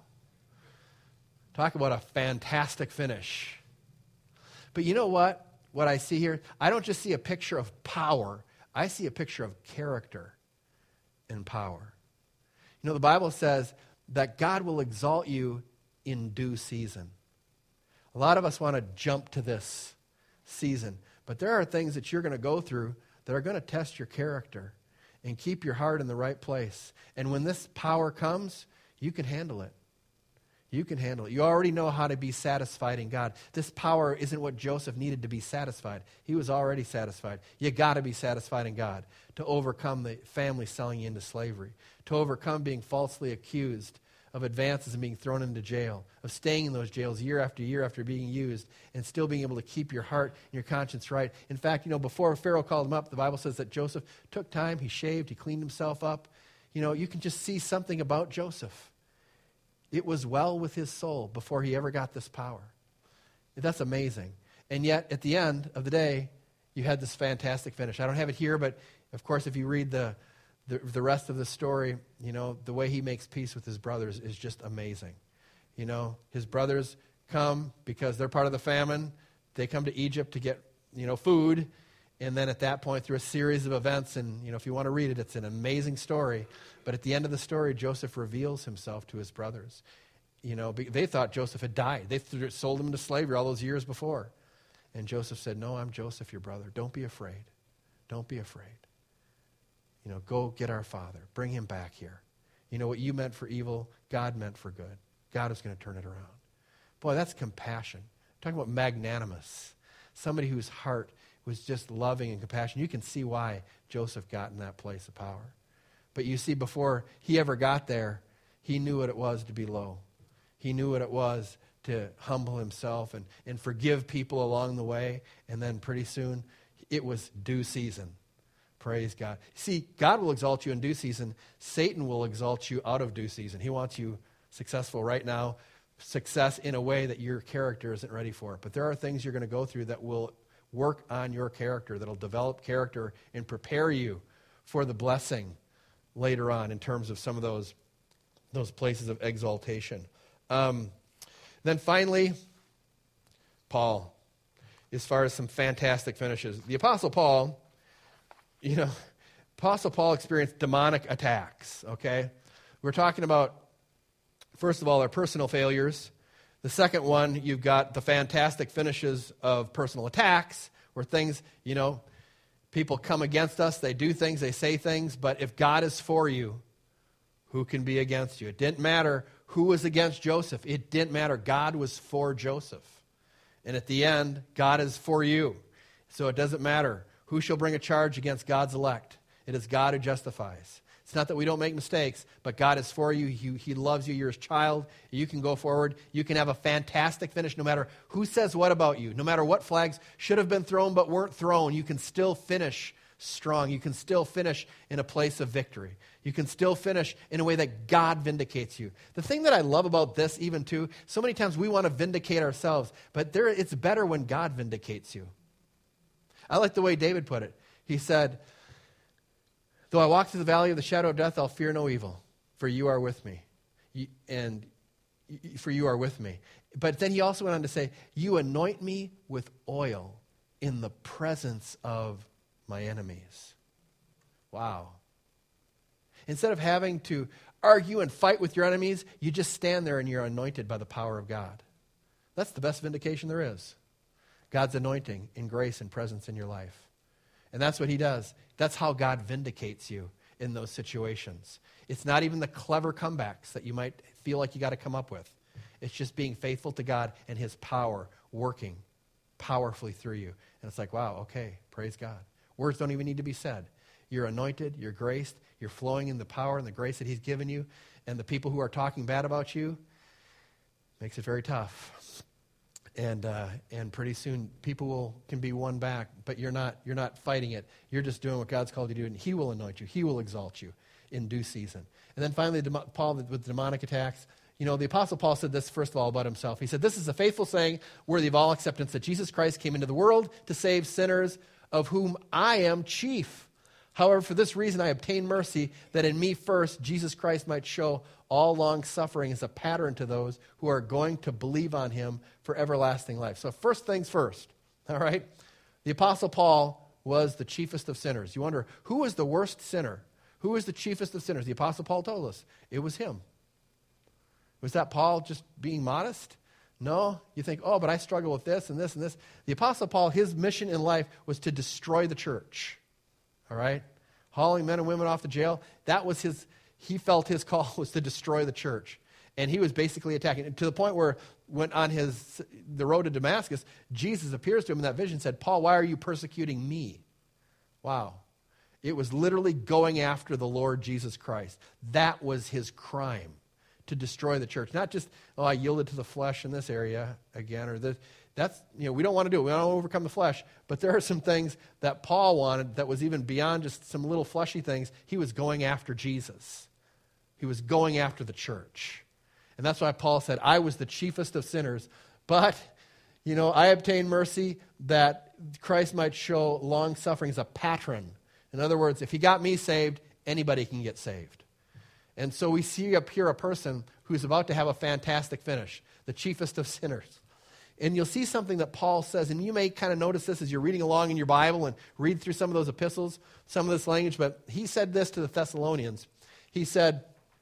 Talk about a fantastic finish. But you know what? What I see here, I don't just see a picture of power. I see a picture of character and power. You know, the Bible says that God will exalt you in due season. A lot of us want to jump to this season, but there are things that you're going to go through that are going to test your character and keep your heart in the right place. And when this power comes, you can handle it. You can handle it. You already know how to be satisfied in God. This power isn't what Joseph needed to be satisfied. He was already satisfied. You got to be satisfied in God to overcome the family selling you into slavery, to overcome being falsely accused of advances and being thrown into jail, of staying in those jails year after year after being used and still being able to keep your heart and your conscience right. In fact, you know, before Pharaoh called him up, the Bible says that Joseph took time, he shaved, he cleaned himself up. You know, you can just see something about Joseph. It was well with his soul before he ever got this power. That's amazing. And yet, at the end of the day, you had this fantastic finish. I don't have it here, but of course, if you read the, the, the rest of the story, you know, the way he makes peace with his brothers is just amazing. You know, his brothers come because they're part of the famine. They come to Egypt to get, you know, food. And then at that point, through a series of events, and, you know, if you want to read it, it's an amazing story. But at the end of the story, Joseph reveals himself to his brothers. You know, they thought Joseph had died. They th- sold him into slavery all those years before. And Joseph said, no, I'm Joseph, your brother. Don't be afraid. Don't be afraid. You know, go get our father. Bring him back here. You know, what you meant for evil, God meant for good. God is going to turn it around. Boy, that's compassion. I'm talking about magnanimous. Somebody whose heart was just loving and compassion. You can see why Joseph got in that place of power. But you see, before he ever got there, he knew what it was to be low. He knew what it was to humble himself and, and forgive people along the way. And then pretty soon, it was due season. Praise God. See, God will exalt you in due season. Satan will exalt you out of due season. He wants you successful right now, success in a way that your character isn't ready for. But there are things you're going to go through that will work on your character, that'll develop character and prepare you for the blessing later on in terms of some of those, those places of exaltation. Um, then finally, Paul, as far as some fantastic finishes. The Apostle Paul, you know, Apostle Paul experienced demonic attacks, okay? We're talking about, first of all, our personal failures. The second one, you've got the fantastic finishes of personal attacks, where things, you know, people come against us, they do things, they say things, but if God is for you, who can be against you? It didn't matter who was against Joseph. It didn't matter. God was for Joseph. And at the end, God is for you. So it doesn't matter who shall bring a charge against God's elect. It is God who justifies. It's not that we don't make mistakes, but God is for you. He, he loves you. You're his child. You can go forward. You can have a fantastic finish no matter who says what about you. No matter what flags should have been thrown but weren't thrown, you can still finish strong. You can still finish in a place of victory. You can still finish in a way that God vindicates you. The thing that I love about this even too, so many times we want to vindicate ourselves, but there, it's better when God vindicates you. I like the way David put it. He said, though I walk through the valley of the shadow of death, I'll fear no evil, for you are with me. And for you are with me. But then he also went on to say, you anoint me with oil in the presence of my enemies. Wow. Instead of having to argue and fight with your enemies, you just stand there and you're anointed by the power of God. That's the best vindication there is. God's anointing in grace and presence in your life. And that's what he does. That's how God vindicates you in those situations. It's not even the clever comebacks that you might feel like you got to come up with. It's just being faithful to God and his power working powerfully through you. And it's like, wow, okay, praise God. Words don't even need to be said. You're anointed, you're graced, you're flowing in the power and the grace that he's given you. And the people who are talking bad about you, makes it very tough. And uh, and pretty soon people will, can be won back, but you're not you're not fighting it. You're just doing what God's called you to do, and he will anoint you. He will exalt you in due season. And then finally, Paul with demonic attacks. You know, the Apostle Paul said this, first of all, about himself. He said, this is a faithful saying, worthy of all acceptance, that Jesus Christ came into the world to save sinners, of whom I am chief. However, for this reason I obtained mercy, that in me first Jesus Christ might show all long suffering as a pattern to those who are going to believe on him for everlasting life. So first things first, all right? The Apostle Paul was the chiefest of sinners. You wonder, who was the worst sinner? Who was the chiefest of sinners? The Apostle Paul told us. It was him. Was that Paul just being modest? No. You think, oh, but I struggle with this and this and this. The Apostle Paul, his mission in life was to destroy the church. All right? Hauling men and women off to jail. That was his, he felt his call was to destroy the church. And he was basically attacking, to the point where when on his, the road to Damascus, Jesus appears to him in that vision and said, Paul, why are you persecuting me? Wow. It was literally going after the Lord Jesus Christ. That was his crime, to destroy the church. Not just, oh, I yielded to the flesh in this area again, or this. That's, you know, we don't want to do it. We don't want to overcome the flesh. But there are some things that Paul wanted that was even beyond just some little fleshy things. He was going after Jesus. He was going after the church. And that's why Paul said, I was the chiefest of sinners, but, you know, I obtained mercy that Christ might show long suffering as a patron. In other words, if he got me saved, anybody can get saved. And so we see up here a person who's about to have a fantastic finish, the chiefest of sinners. And you'll see something that Paul says, and you may kind of notice this as you're reading along in your Bible and read through some of those epistles, some of this language, but he said this to the Thessalonians. He said,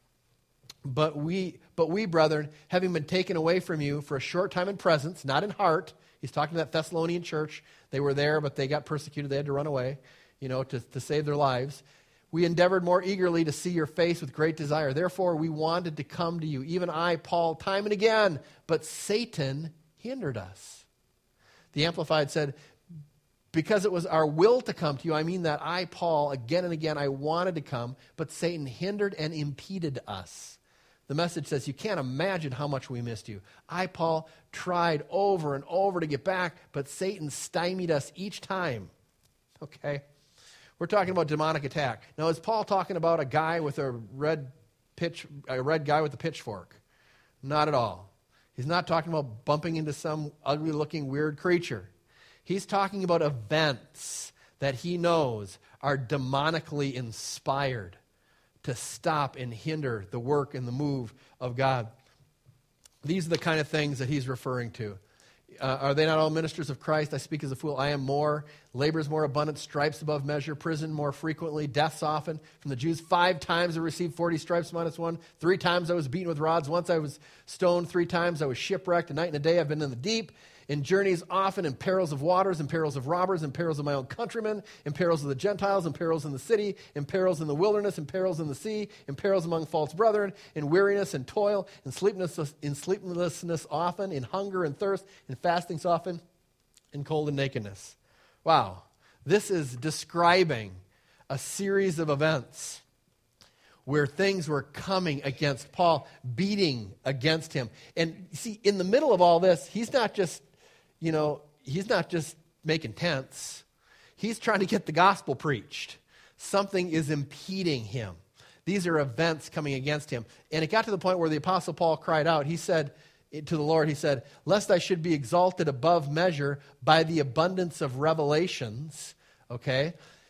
But we, but we, brethren, having been taken away from you for a short time in presence, not in heart. He's talking to that Thessalonian church. They were there, but they got persecuted. They had to run away, you know, to, to save their lives. We endeavored more eagerly to see your face with great desire. Therefore, we wanted to come to you, even I, Paul, time and again. But Satan hindered us. The Amplified said, because it was our will to come to you, I mean that I, Paul, again and again, I wanted to come, but Satan hindered and impeded us. The Message says, you can't imagine how much we missed you. I, Paul, tried over and over to get back, but Satan stymied us each time. Okay? We're talking about demonic attack. Now, is Paul talking about a guy with a red pitch, a red guy with a pitchfork? Not at all. He's not talking about bumping into some ugly-looking weird creature. He's talking about events that he knows are demonically inspired to stop and hinder the work and the move of God. These are the kind of things that he's referring to. Uh, are they not all ministers of Christ? I speak as a fool. I am more. Labors more abundant. Stripes above measure. Prison more frequently. Deaths often. From the Jews, five times I received forty stripes minus one. Three times I was beaten with rods. Once I was stoned. Three times I was shipwrecked. A night and a day I've been in the deep. In journeys often, in perils of waters, in perils of robbers, in perils of my own countrymen, in perils of the Gentiles, in perils in the city, in perils in the wilderness, in perils in the sea, in perils among false brethren, in weariness and toil, in sleeplessness, in sleeplessness often, in hunger and thirst, in fastings often, in cold and nakedness. Wow. This is describing a series of events where things were coming against Paul, beating against him. And see, in the middle of all this, he's not just You know, he's not just making tents. He's trying to get the gospel preached. Something is impeding him. These are events coming against him. And it got to the point where the Apostle Paul cried out. He said to the Lord, he said, lest I should be exalted above measure by the abundance of revelations, okay?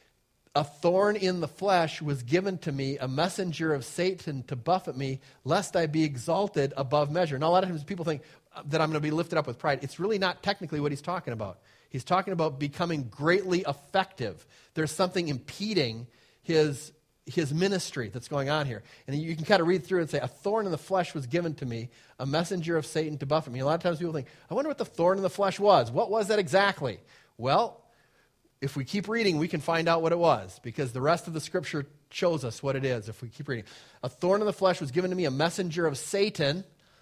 A thorn in the flesh was given to me, a messenger of Satan to buffet me, lest I be exalted above measure. Now, a lot of times people think that I'm going to be lifted up with pride. It's really not technically what he's talking about. He's talking about becoming greatly effective. There's something impeding his, his ministry that's going on here. And you can kind of read through and say, a thorn in the flesh was given to me, a messenger of Satan to buffet me. A lot of times people think, I wonder what the thorn in the flesh was. What was that exactly? Well, if we keep reading, we can find out what it was, because the rest of the scripture shows us what it is if we keep reading. A thorn in the flesh was given to me, a messenger of Satan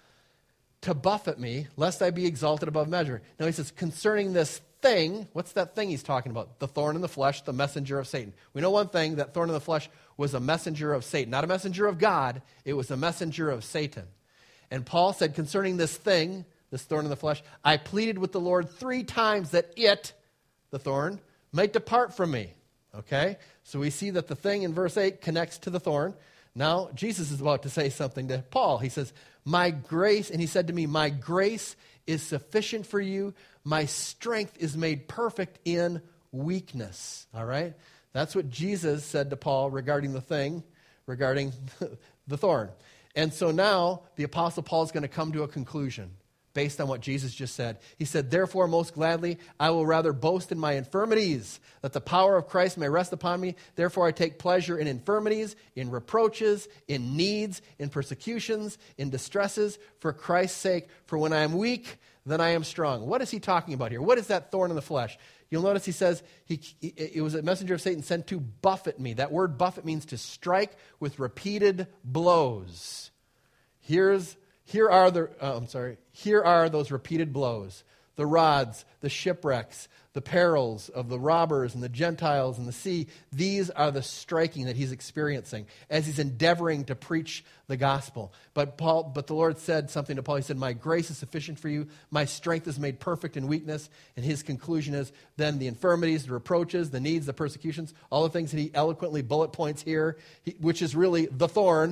to buffet me, lest I be exalted above measure. Now he says, concerning this thing, what's that thing he's talking about? The thorn in the flesh, the messenger of Satan. We know one thing, that thorn in the flesh was a messenger of Satan. Not a messenger of God, it was a messenger of Satan. And Paul said, concerning this thing, this thorn in the flesh, I pleaded with the Lord three times that it, the thorn, might depart from me. Okay? So we see that the thing in verse eight connects to the thorn. Now, Jesus is about to say something to Paul. He says, my grace, and he said to me, my grace is sufficient for you. My strength is made perfect in weakness. All right? That's what Jesus said to Paul regarding the thing, regarding the thorn. And so now the Apostle Paul is going to come to a conclusion based on what Jesus just said. He said, therefore, most gladly, I will rather boast in my infirmities, that the power of Christ may rest upon me. Therefore, I take pleasure in infirmities, in reproaches, in needs, in persecutions, in distresses, for Christ's sake. For when I am weak, then I am strong. What is he talking about here? What is that thorn in the flesh? You'll notice he says, he, it was a messenger of Satan sent to buffet me. That word buffet means to strike with repeated blows. Here's Here are the, uh, I'm sorry, here are those repeated blows. The rods, the shipwrecks, the perils of the robbers and the Gentiles and the sea. These are the striking that he's experiencing as he's endeavoring to preach the gospel. But Paul, but the Lord said something to Paul. He said, my grace is sufficient for you. My strength is made perfect in weakness. And his conclusion is then the infirmities, the reproaches, the needs, the persecutions, all the things that he eloquently bullet points here, he, which is really the thorn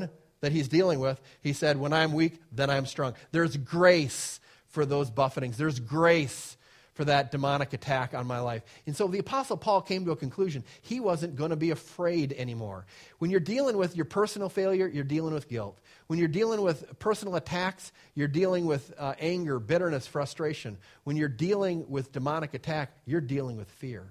that he's dealing with, he said, when I'm weak, then I'm strong. There's grace for those buffetings. There's grace for that demonic attack on my life. And so the Apostle Paul came to a conclusion. He wasn't going to be afraid anymore. When you're dealing with your personal failure, you're dealing with guilt. When you're dealing with personal attacks, you're dealing with uh, anger, bitterness, frustration. When you're dealing with demonic attack, you're dealing with fear.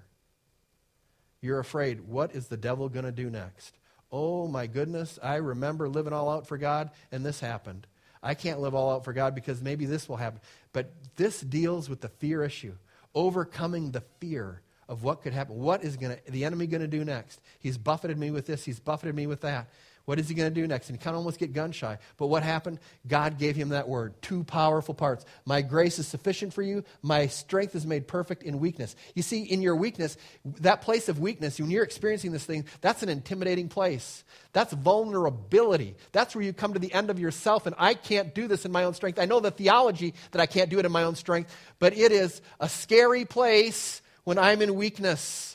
You're afraid, what is the devil going to do next? Oh my goodness, I remember living all out for God, and this happened. I can't live all out for God because maybe this will happen. But this deals with the fear issue, overcoming the fear of what could happen. What is gonna, the enemy going to do next? He's buffeted me with this. He's buffeted me with that. What is he going to do next? And he kind of almost get gun shy. But what happened? God gave him that word. Two powerful parts. My grace is sufficient for you. My strength is made perfect in weakness. You see, in your weakness, that place of weakness, when you're experiencing this thing, that's an intimidating place. That's vulnerability. That's where you come to the end of yourself, and I can't do this in my own strength. I know the theology that I can't do it in my own strength, but it is a scary place when I'm in weakness.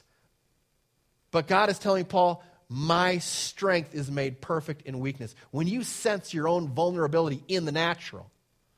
But God is telling Paul, my strength is made perfect in weakness. When you sense your own vulnerability in the natural,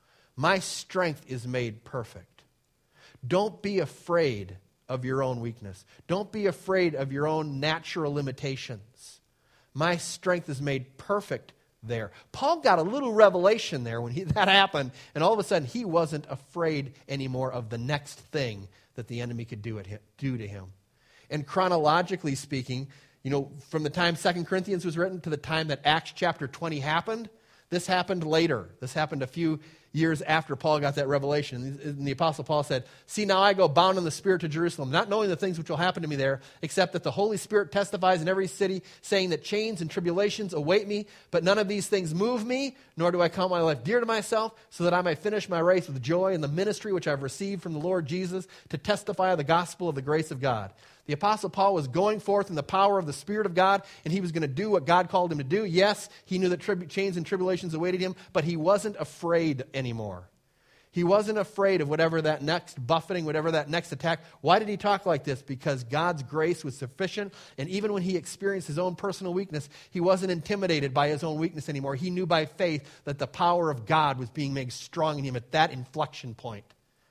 my strength is made perfect. Don't be afraid of your own weakness. Don't be afraid of your own natural limitations. My strength is made perfect there. Paul got a little revelation there when he, that happened, and all of a sudden he wasn't afraid anymore of the next thing that the enemy could do, at him, do to him. And chronologically speaking, you know, from the time Second Corinthians was written to the time that Acts chapter twenty happened, this happened later. This happened a few years after Paul got that revelation. And the Apostle Paul said, see, now I go bound in the Spirit to Jerusalem, not knowing the things which will happen to me there, except that the Holy Spirit testifies in every city, saying that chains and tribulations await me, but none of these things move me, nor do I count my life dear to myself, so that I may finish my race with joy in the ministry which I've received from the Lord Jesus to testify of the gospel of the grace of God. The Apostle Paul was going forth in the power of the Spirit of God, and he was going to do what God called him to do. Yes, he knew that tribu- chains and tribulations awaited him, but he wasn't afraid anymore. He wasn't afraid of whatever that next buffeting, whatever that next attack. Why did he talk like this? Because God's grace was sufficient, and even when he experienced his own personal weakness, he wasn't intimidated by his own weakness anymore. He knew by faith that the power of God was being made strong in him at that inflection point.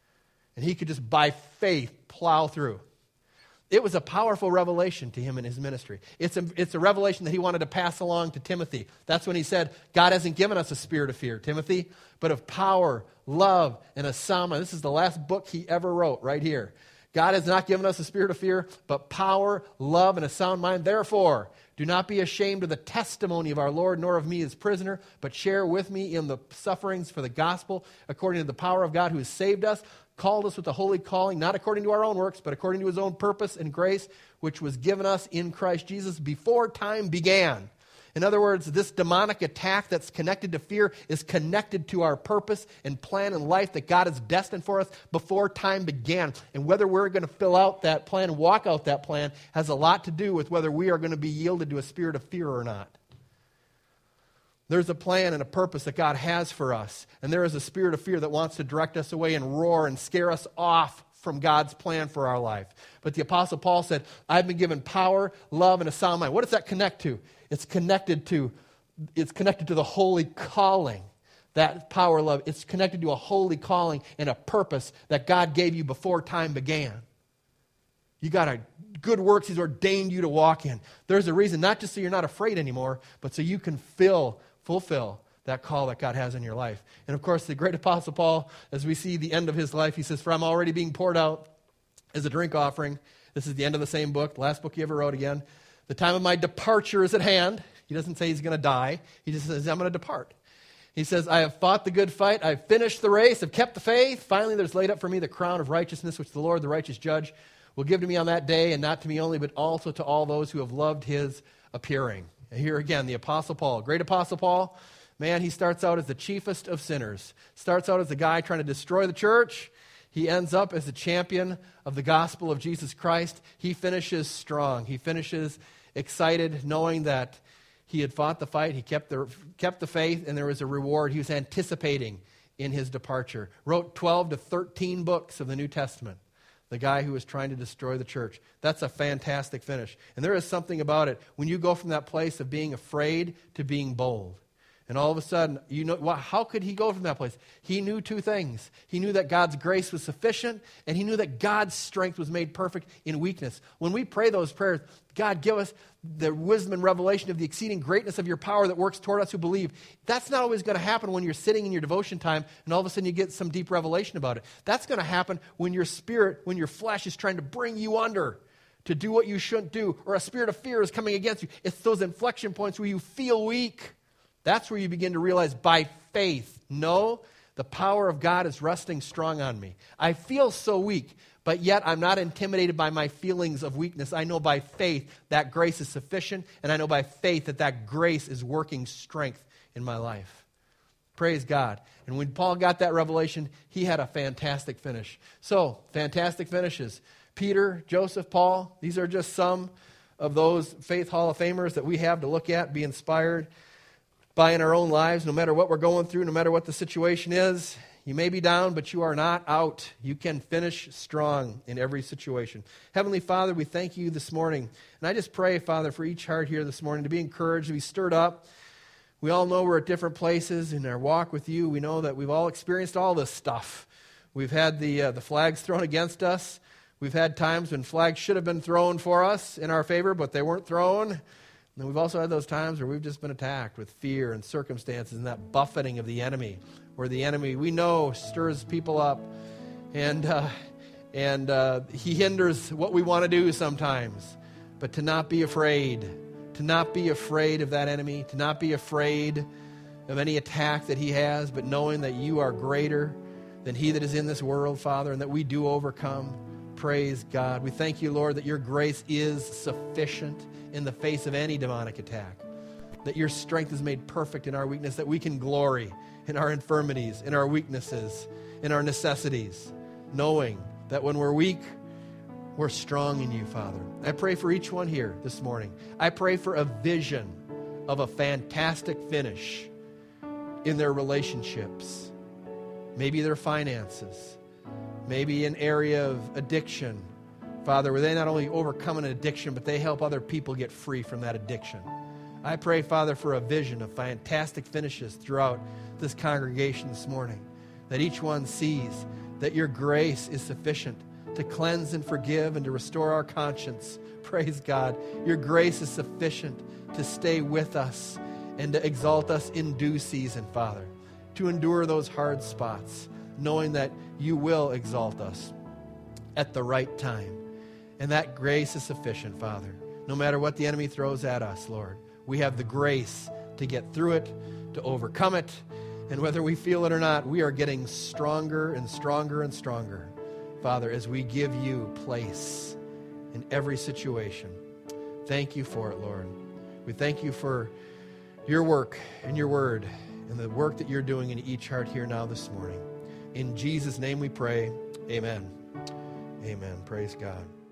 And he could just, by faith, plow through. It was a powerful revelation to him in his ministry. It's a, it's a revelation that he wanted to pass along to Timothy. That's when he said, God hasn't given us a spirit of fear, Timothy, but of power, love, and a sound mind. This is the last book he ever wrote right here. God has not given us a spirit of fear, but power, love, and a sound mind. Therefore, do not be ashamed of the testimony of our Lord, nor of me as prisoner, but share with me in the sufferings for the gospel, according to the power of God who has saved us, called us with a holy calling, not according to our own works, but according to his own purpose and grace, which was given us in Christ Jesus before time began. In other words, this demonic attack that's connected to fear is connected to our purpose and plan in life that God has destined for us before time began. And whether we're going to fill out that plan, walk out that plan, has a lot to do with whether we are going to be yielded to a spirit of fear or not. There's a plan and a purpose that God has for us. And there is a spirit of fear that wants to direct us away and roar and scare us off from God's plan for our life. But the Apostle Paul said, I've been given power, love, and a sound mind. What does that connect to? It's connected to, it's connected to the holy calling. That power, love, it's connected to a holy calling and a purpose that God gave you before time began. You got a good works he's ordained you to walk in. There's a reason, not just so you're not afraid anymore, but so you can fill fulfill that call that God has in your life. And of course, the great Apostle Paul, as we see the end of his life, he says, for I'm already being poured out as a drink offering. This is the end of the same book, last book he ever wrote again. The time of my departure is at hand. He doesn't say he's going to die. He just says, I'm going to depart. He says, I have fought the good fight. I've finished the race. I've kept the faith. Finally, there's laid up for me the crown of righteousness, which the Lord, the righteous judge, will give to me on that day, and not to me only, but also to all those who have loved his appearing. And here again, the Apostle Paul, great Apostle Paul, man, he starts out as the chiefest of sinners. Starts out as the guy trying to destroy the church. He ends up as the champion of the gospel of Jesus Christ. He finishes strong. He finishes excited, knowing that he had fought the fight. He kept the, kept the faith, and there was a reward. He was anticipating in his departure. Wrote twelve to thirteen books of the New Testament. The guy who was trying to destroy the church. That's a fantastic finish. And there is something about it when you go from that place of being afraid to being bold. And all of a sudden, you know, well, how could he go from that place? He knew two things. He knew that God's grace was sufficient, and he knew that God's strength was made perfect in weakness. When we pray those prayers, God, give us the wisdom and revelation of the exceeding greatness of your power that works toward us who believe. That's not always going to happen when you're sitting in your devotion time and all of a sudden you get some deep revelation about it. That's going to happen when your spirit, when your flesh is trying to bring you under to do what you shouldn't do, or a spirit of fear is coming against you. It's those inflection points where you feel weak. That's where you begin to realize by faith, no, the power of God is resting strong on me. I feel so weak, but yet I'm not intimidated by my feelings of weakness. I know by faith that grace is sufficient, and I know by faith that that grace is working strength in my life. Praise God. And when Paul got that revelation, he had a fantastic finish. So, fantastic finishes. Peter, Joseph, Paul, these are just some of those Faith Hall of Famers that we have to look at, be inspired by in our own lives, no matter what we're going through, no matter what the situation is. You may be down, but you are not out. You can finish strong in every situation. Heavenly Father, we thank you this morning. And I just pray, Father, for each heart here this morning to be encouraged, to be stirred up. We all know we're at different places in our walk with you. We know that we've all experienced all this stuff. We've had the uh, the flags thrown against us. We've had times when flags should have been thrown for us in our favor, but they weren't thrown. And we've also had those times where we've just been attacked with fear and circumstances and that buffeting of the enemy, where the enemy, we know, stirs people up and uh, and uh, he hinders what we want to do sometimes. But to not be afraid, to not be afraid of that enemy, to not be afraid of any attack that he has, but knowing that you are greater than he that is in this world, Father, and that we do overcome. Praise God. We thank you, Lord, that your grace is sufficient in the face of any demonic attack, that your strength is made perfect in our weakness, that we can glory in our infirmities, in our weaknesses, in our necessities, knowing that when we're weak, we're strong in you, Father. I pray for each one here this morning. I pray for a vision of a fantastic finish in their relationships, maybe their finances, maybe an area of addiction, Father, where they not only overcome an addiction, but they help other people get free from that addiction. I pray, Father, for a vision of fantastic finishes throughout this congregation this morning, that each one sees that your grace is sufficient to cleanse and forgive and to restore our conscience. Praise God. Your grace is sufficient to stay with us and to exalt us in due season, Father, to endure those hard spots, knowing that you will exalt us at the right time. And that grace is sufficient, Father. No matter what the enemy throws at us, Lord, we have the grace to get through it, to overcome it. And whether we feel it or not, we are getting stronger and stronger and stronger, Father, as we give you place in every situation. Thank you for it, Lord. We thank you for your work and your word and the work that you're doing in each heart here now this morning. In Jesus' name we pray. Amen. Amen. Praise God.